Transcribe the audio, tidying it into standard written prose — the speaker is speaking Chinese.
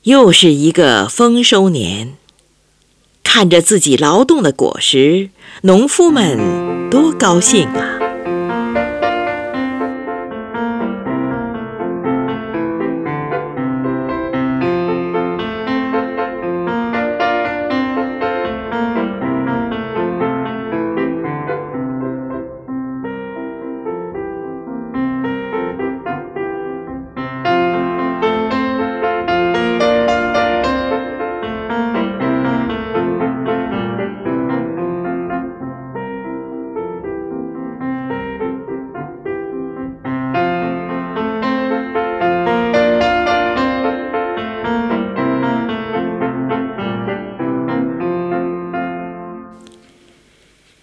又是一个丰收年，看着自己劳动的果实，农夫们多高兴啊！